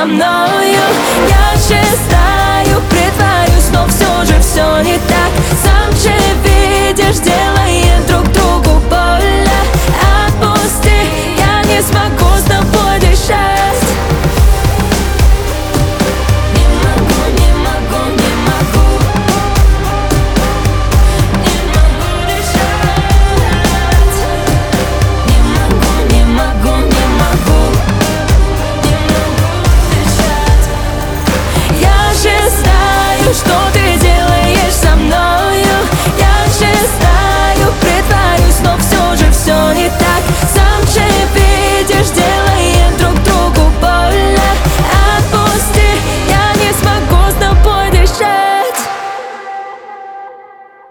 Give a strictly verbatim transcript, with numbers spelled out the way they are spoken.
со мною. Я же знаю, притворюсь, но все же все не так. Сам же видишь, делаем друг другу больно. Отпусти, я не смогу с тобой дышать. Не могу, не могу, не могу. Не могу дышать. Не могу, не могу, не могу. Не могу дышать. Я же знаю, что ты